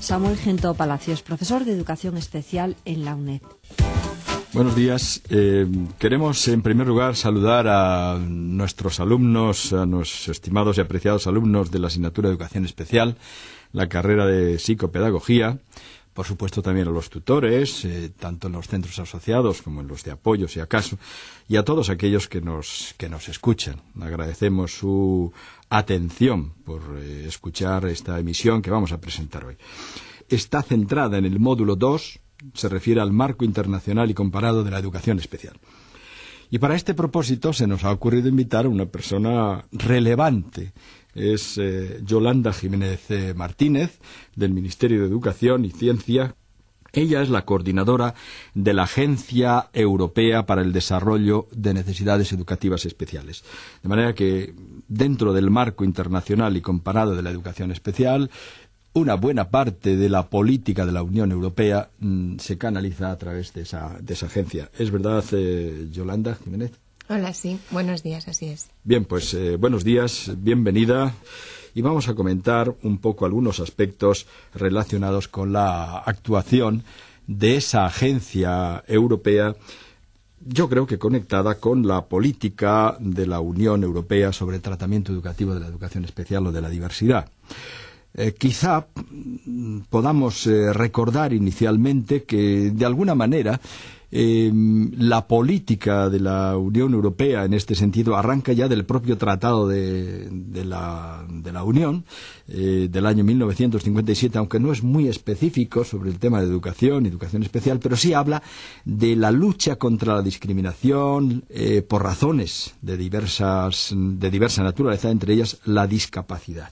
Samuel Gento Palacios, profesor de Educación Especial en la UNED. Buenos días. Queremos, en primer lugar, saludar a nuestros alumnos, a nuestros estimados y apreciados alumnos de la asignatura de Educación Especial, la carrera de Psicopedagogía, por supuesto también a los tutores, tanto en los centros asociados como en los de apoyo, si acaso, y a todos aquellos que nos escuchan. Agradecemos su atención por escuchar esta emisión que vamos a presentar hoy. Está centrada en el módulo 2, se refiere al marco internacional y comparado de la educación especial. Y para este propósito se nos ha ocurrido invitar a una persona relevante. Es Yolanda Jiménez Martínez, del Ministerio de Educación y Ciencia. Ella es la coordinadora de la Agencia Europea para el Desarrollo de Necesidades Educativas Especiales. De manera que, dentro del marco internacional y comparado de la educación especial, una buena parte de la política de la Unión Europea se canaliza a través de esa agencia. ¿Es verdad, Yolanda Jiménez? Hola, sí. Buenos días, así es. Bien, pues buenos días, bienvenida. Y vamos a comentar un poco algunos aspectos relacionados con la actuación de esa agencia europea, yo creo que conectada con la política de la Unión Europea sobre el tratamiento educativo de la educación especial o de la diversidad. Quizá podamos recordar inicialmente que, de alguna manera, la política de la Unión Europea en este sentido arranca ya del propio Tratado de la Unión del año 1957, aunque no es muy específico sobre el tema de educación especial, pero sí habla de la lucha contra la discriminación por razones de diversa naturaleza, entre ellas la discapacidad.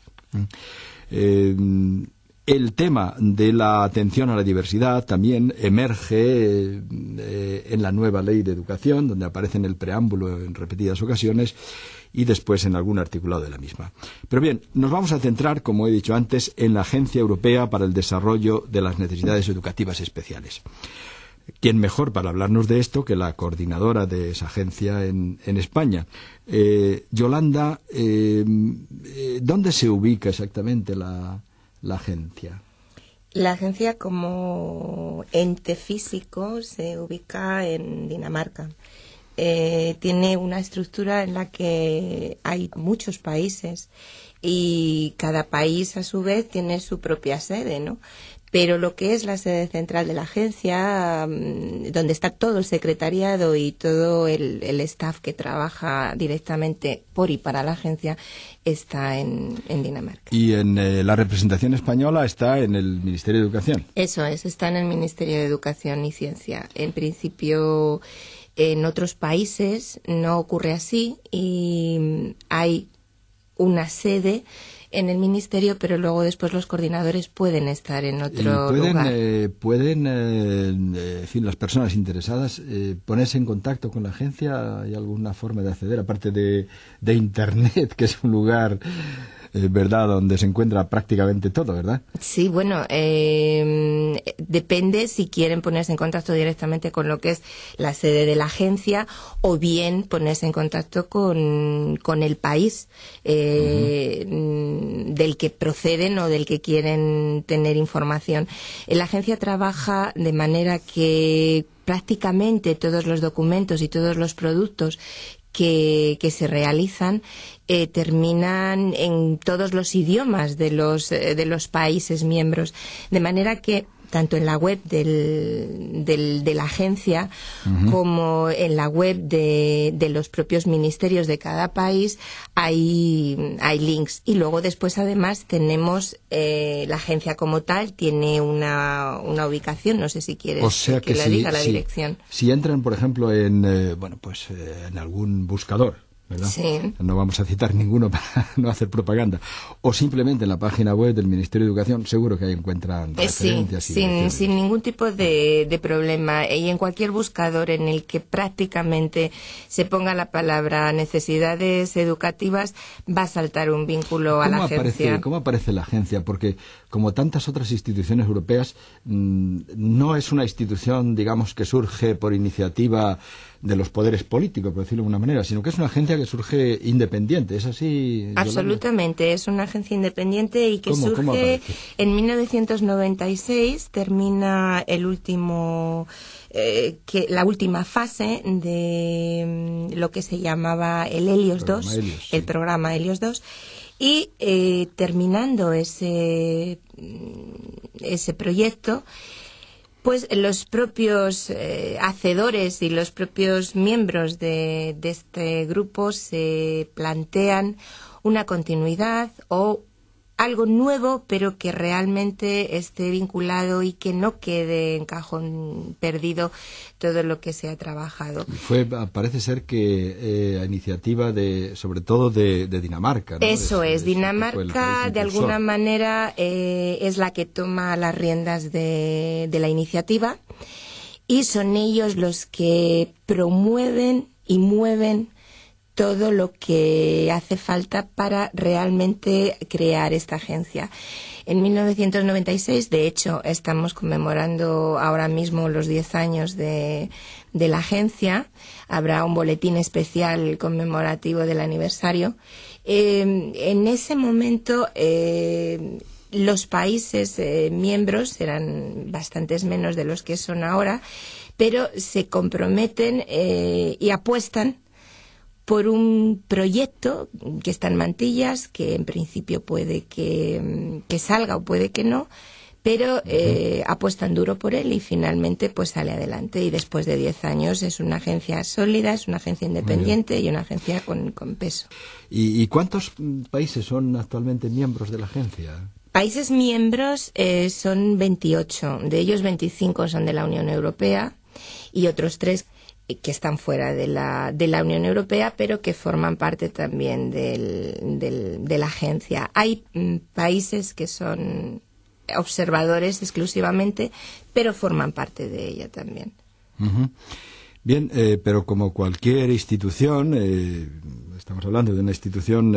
El tema de la atención a la diversidad también emerge en la nueva ley de educación, donde aparece en el preámbulo en repetidas ocasiones y después en algún articulado de la misma. Pero bien, nos vamos a centrar, como he dicho antes, en la Agencia Europea para el Desarrollo de las Necesidades Educativas Especiales. ¿Quién mejor para hablarnos de esto que la coordinadora de esa agencia en España? Yolanda, ¿dónde se ubica exactamente la agencia? La agencia, como ente físico, se ubica en Dinamarca. Tiene una estructura en la que hay muchos países y cada país, a su vez, tiene su propia sede, ¿no? Pero lo que es la sede central de la agencia, donde está todo el secretariado y todo el staff que trabaja directamente por y para la agencia, está en Dinamarca. Y en la representación española está en el Ministerio de Educación. Eso es, está en el Ministerio de Educación y Ciencia. En principio, en otros países no ocurre así y hay una sede en el ministerio, pero luego después los coordinadores pueden estar en otro lugar. ¿Pueden las personas interesadas ponerse en contacto con la agencia? ¿Hay alguna forma de acceder, aparte de Internet, que es un lugar, verdad, donde se encuentra prácticamente todo, verdad? Sí, bueno, depende si quieren ponerse en contacto directamente con lo que es la sede de la agencia o bien ponerse en contacto con el país del que proceden o del que quieren tener información. La agencia trabaja de manera que prácticamente todos los documentos y todos los productos que se realizan terminan en todos los idiomas de los países miembros, de manera que tanto en la web de la agencia como en la web de los propios ministerios de cada país hay links. Y luego después, además, tenemos la agencia como tal tiene una ubicación, no sé si quieres que le diga la dirección. Si entran, por ejemplo, en algún buscador, ¿verdad? Sí. No vamos a citar ninguno para no hacer propaganda. O simplemente en la página web del Ministerio de Educación, seguro que ahí encuentran referencias. Sin ningún tipo de problema. Y en cualquier buscador en el que prácticamente se ponga la palabra necesidades educativas, va a saltar un vínculo a la agencia. ¿Cómo aparece la agencia? Porque, como tantas otras instituciones europeas, no es una institución, digamos, que surge por iniciativa de los poderes políticos, por decirlo de alguna manera, sino que es una agencia que surge independiente. ¿Es así, Yolanda? Absolutamente, es una agencia independiente y que ¿Cómo surge aparece? en 1996, termina el último... la última fase de lo que se llamaba el Helios 2, el programa Helios 2, y terminando ese proyecto, pues los propios hacedores y los propios miembros de este grupo se plantean una continuidad o algo nuevo, pero que realmente esté vinculado y que no quede en cajón perdido todo lo que se ha trabajado. Parece ser que a iniciativa sobre todo de Dinamarca, ¿no? Eso es, Dinamarca de alguna manera es la que toma las riendas de la iniciativa y son ellos los que promueven y mueven todo lo que hace falta para realmente crear esta agencia. En 1996, de hecho, estamos conmemorando ahora mismo los 10 años de la agencia. Habrá un boletín especial conmemorativo del aniversario. En ese momento, los países miembros eran bastantes menos de los que son ahora, pero se comprometen y apuestan por un proyecto que está en mantillas, que en principio puede que salga o puede que no, pero apuestan duro por él y finalmente pues sale adelante. Y después de 10 años es una agencia sólida, es una agencia independiente y una agencia con peso. ¿Y cuántos países son actualmente miembros de la agencia? Países miembros son 28, de ellos 25 son de la Unión Europea y otros 3 que están fuera de la Unión Europea, pero que forman parte también de la agencia. Hay países que son observadores exclusivamente, pero forman parte de ella también. Uh-huh. Bien, pero como cualquier institución, estamos hablando de una institución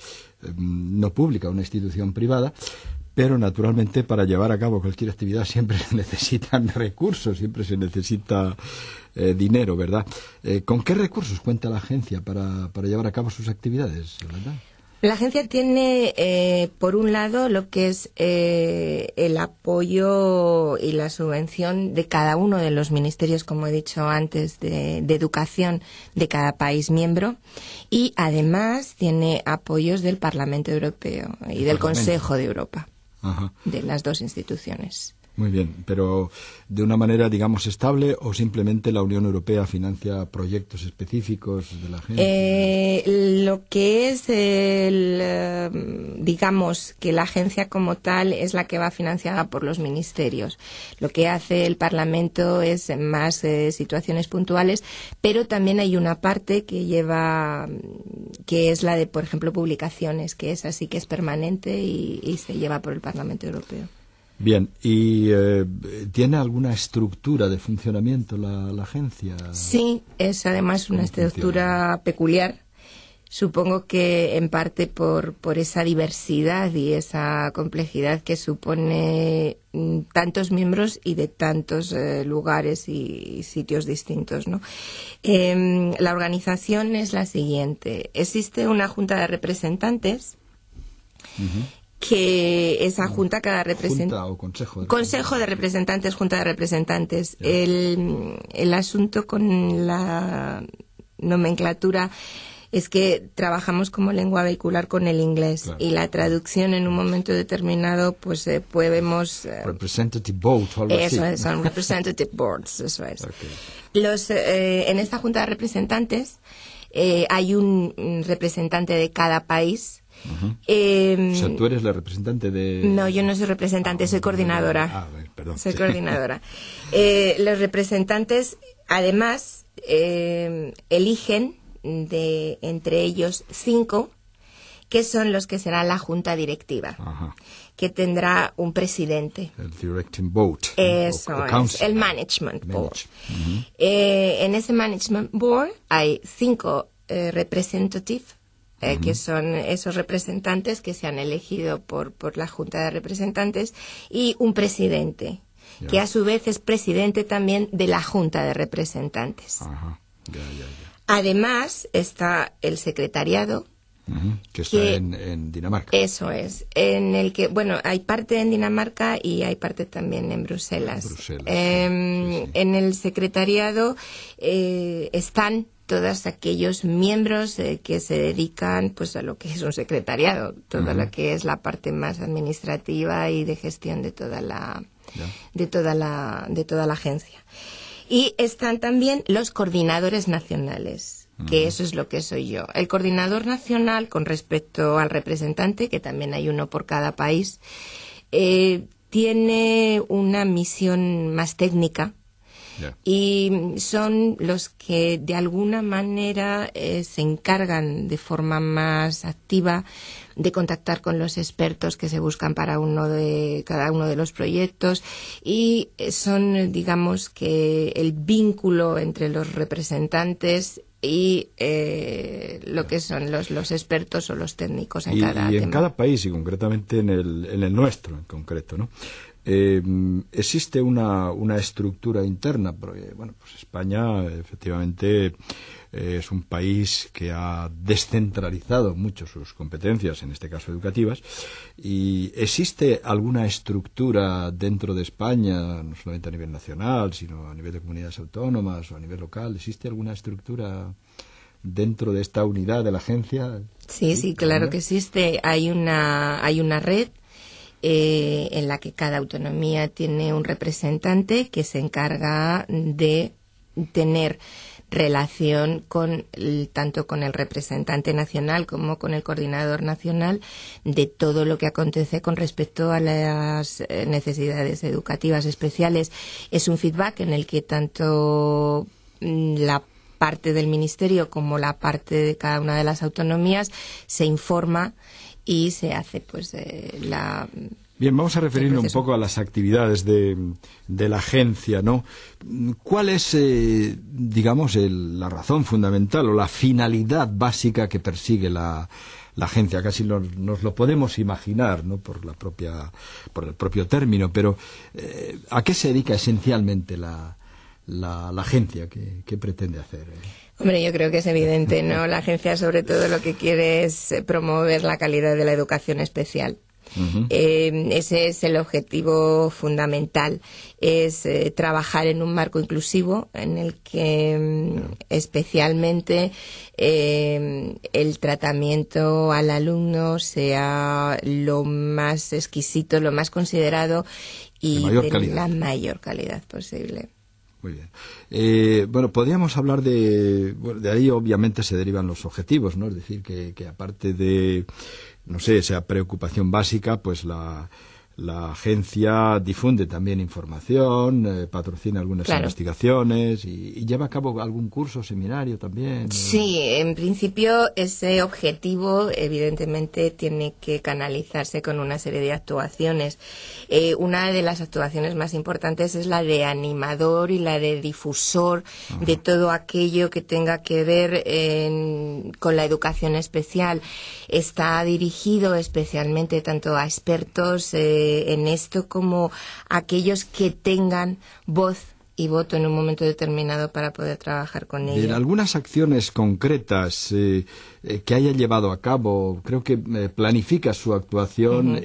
no pública, una institución privada, pero naturalmente para llevar a cabo cualquier actividad siempre se necesitan recursos, siempre se necesita dinero, ¿verdad? ¿Con qué recursos cuenta la agencia para llevar a cabo sus actividades, verdad? La agencia tiene, por un lado, lo que es el apoyo y la subvención de cada uno de los ministerios, como he dicho antes, de educación de cada país miembro, y además tiene apoyos del Parlamento Europeo y del Consejo de Europa. Ajá. De las dos instituciones. Muy bien, pero ¿de una manera, digamos, estable o simplemente la Unión Europea financia proyectos específicos de la agencia? Lo que es, digamos, que la agencia como tal es la que va financiada por los ministerios. Lo que hace el Parlamento es más situaciones puntuales, pero también hay una parte que que es la de, por ejemplo, publicaciones, que es así que es permanente y se lleva por el Parlamento Europeo. Bien, ¿y tiene alguna estructura de funcionamiento la agencia? Sí, es además una estructura peculiar. Supongo que en parte por esa diversidad y esa complejidad que supone tantos miembros y de tantos lugares y sitios distintos, ¿no? La organización es la siguiente. Existe una junta de representantes. Uh-huh. Que esa junta, cada representante... ¿Junta o consejo? Consejo de representantes, junta de representantes. Yeah. El asunto con la nomenclatura es que trabajamos como lengua vehicular con el inglés, claro. Y la traducción en un momento determinado, pues podemos... representative board, algo así. Eso es, son representative boards, eso es. Okay. En esta junta de representantes hay un representante de cada país. Uh-huh. O sea, tú eres la representante de... No, yo no soy representante, soy coordinadora. Perdón. Soy coordinadora. Los representantes, además, eligen entre ellos 5, que son los que será la junta directiva, uh-huh. Que tendrá un presidente. El directing board. Eso es, el management board. Uh-huh. En ese management board hay 5 representativos. Que son esos representantes que se han elegido por la Junta de Representantes y un presidente, que a su vez es presidente también de la Junta de Representantes. Ajá. Ya. Además está el secretariado, que está en Dinamarca. Eso es, en el que, bueno, hay parte en Dinamarca y hay parte también en Bruselas. Sí. En el secretariado están todos aquellos miembros que se dedican pues a lo que es un secretariado, toda lo que es la parte más administrativa y de gestión de toda la agencia. Y están también los coordinadores nacionales, que eso es lo que soy yo. El coordinador nacional, con respecto al representante, que también hay uno por cada país, tiene una misión más técnica. Y son los que de alguna manera se encargan de forma más activa de contactar con los expertos que se buscan para cada uno de los proyectos, y son, digamos, que el vínculo entre los representantes y lo que son los expertos o los técnicos en cada tema. Y en cada país, y concretamente en el nuestro en concreto, ¿no? Existe una estructura interna, porque bueno, pues España efectivamente es un país que ha descentralizado mucho sus competencias, en este caso educativas, y existe alguna estructura dentro de España, no solamente a nivel nacional, sino a nivel de comunidades autónomas o a nivel local. ¿Existe alguna estructura dentro de esta unidad de la agencia? Sí, claro que existe. Hay una red en la que cada autonomía tiene un representante que se encarga de tener relación tanto con el representante nacional como con el coordinador nacional de todo lo que acontece con respecto a las necesidades educativas especiales. Es un feedback en el que tanto la parte del ministerio como la parte de cada una de las autonomías se informa y se hace pues Bien, vamos a referirnos un poco a las actividades de la agencia, ¿no? ¿Cuál es, digamos, la razón fundamental o la finalidad básica que persigue la agencia? Casi nos lo podemos imaginar, ¿no? Por el propio término, pero ¿a qué se dedica esencialmente la agencia? ¿Qué pretende hacer? Hombre, yo creo que es evidente, ¿no? La agencia sobre todo lo que quiere es promover la calidad de la educación especial. Ese es el objetivo fundamental, es trabajar en un marco inclusivo en el que especialmente el tratamiento al alumno sea lo más exquisito, lo más considerado y de la mayor calidad posible. Muy bien. Bueno, podríamos hablar de ahí obviamente se derivan los objetivos, ¿no? Es decir, que aparte de, no sé, esa preocupación básica, pues la agencia difunde también información, patrocina algunas investigaciones y lleva a cabo algún curso, seminario también. Sí, en principio ese objetivo evidentemente tiene que canalizarse con una serie de actuaciones. Una de las actuaciones más importantes es la de animador y la de difusor de todo aquello que tenga que ver con la educación especial. Está dirigido especialmente tanto a expertos en esto como a aquellos que tengan voz y voto en un momento determinado para poder trabajar con ellos. En algunas acciones concretas que haya llevado a cabo, creo que planifica su actuación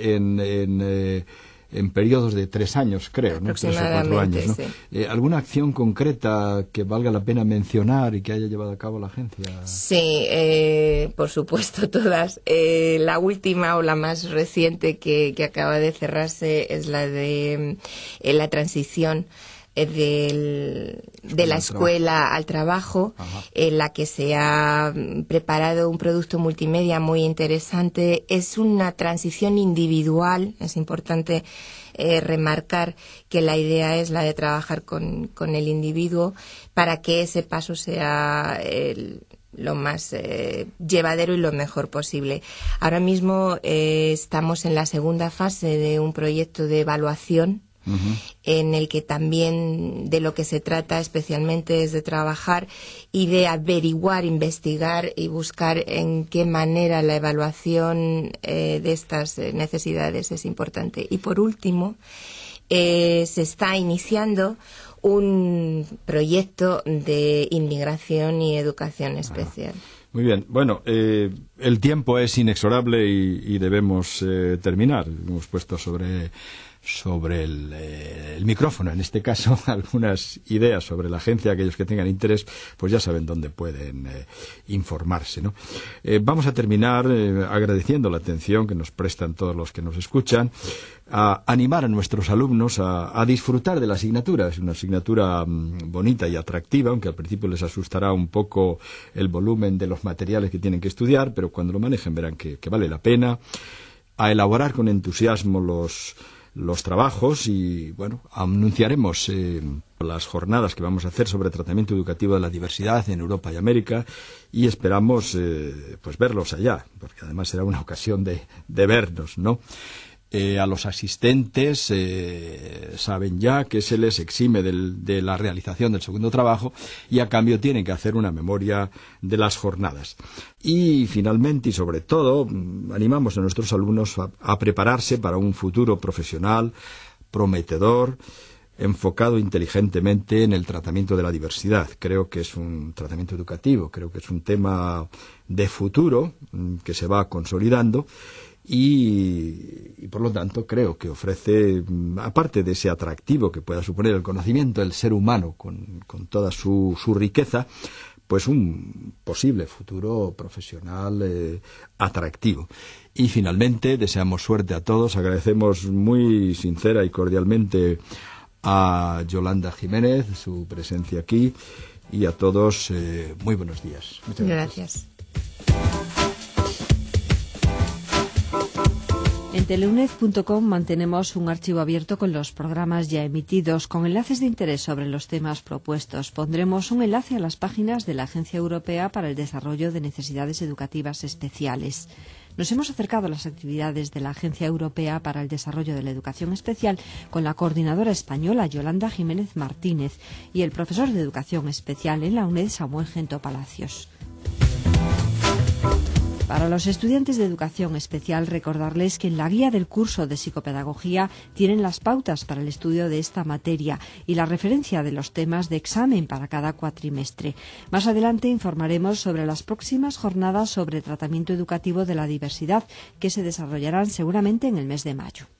en periodos de 3 años, creo, ¿no? 3 o 4 años, ¿no? Sí. ¿Alguna acción concreta que valga la pena mencionar y que haya llevado a cabo la agencia? Sí, por supuesto, todas. La última o la más reciente que acaba de cerrarse es la de la transición de la escuela al trabajo, en la que se ha preparado un producto multimedia muy interesante. Es una transición individual, es importante remarcar que la idea es la de trabajar con el individuo para que ese paso sea lo más llevadero y lo mejor posible. Ahora mismo estamos en la segunda fase de un proyecto de evaluación en el que también de lo que se trata especialmente es de trabajar y de averiguar, investigar y buscar en qué manera la evaluación de estas necesidades es importante. Y por último, se está iniciando un proyecto de inmigración y educación especial. Muy bien. Bueno, el tiempo es inexorable y debemos terminar. Hemos puesto sobre el micrófono, en este caso, algunas ideas sobre la agencia. Aquellos que tengan interés, pues ya saben dónde pueden informarse, ¿no? Vamos a terminar agradeciendo la atención que nos prestan todos los que nos escuchan, a animar a nuestros alumnos a disfrutar de la asignatura. Es una asignatura bonita y atractiva, aunque al principio les asustará un poco el volumen de los materiales que tienen que estudiar, pero cuando lo manejen verán que vale la pena, a elaborar con entusiasmo los trabajos y, bueno, anunciaremos las jornadas que vamos a hacer sobre tratamiento educativo de la diversidad en Europa y América y esperamos pues verlos allá, porque además será una ocasión de vernos, ¿no? A los asistentes saben ya que se les exime de la realización del segundo trabajo y a cambio tienen que hacer una memoria de las jornadas. Y finalmente y sobre todo animamos a nuestros alumnos a prepararse para un futuro profesional prometedor, enfocado inteligentemente en el tratamiento de la diversidad. Creo que es un tratamiento educativo, creo que es un tema de futuro que se va consolidando. Y por lo tanto creo que ofrece, aparte de ese atractivo que pueda suponer el conocimiento del ser humano con toda su riqueza, pues un posible futuro profesional atractivo. Y finalmente deseamos suerte a todos, agradecemos muy sincera y cordialmente a Yolanda Jiménez su presencia aquí y a todos muy buenos días. Muchas gracias. En teleuned.com mantenemos un archivo abierto con los programas ya emitidos, con enlaces de interés sobre los temas propuestos. Pondremos un enlace a las páginas de la Agencia Europea para el Desarrollo de Necesidades Educativas Especiales. Nos hemos acercado a las actividades de la Agencia Europea para el Desarrollo de la Educación Especial con la coordinadora española Yolanda Jiménez Martínez y el profesor de Educación Especial en la UNED, Samuel Gento Palacios. Para los estudiantes de educación especial, recordarles que en la guía del curso de psicopedagogía tienen las pautas para el estudio de esta materia y la referencia de los temas de examen para cada cuatrimestre. Más adelante informaremos sobre las próximas jornadas sobre tratamiento educativo de la diversidad que se desarrollarán seguramente en el mes de mayo.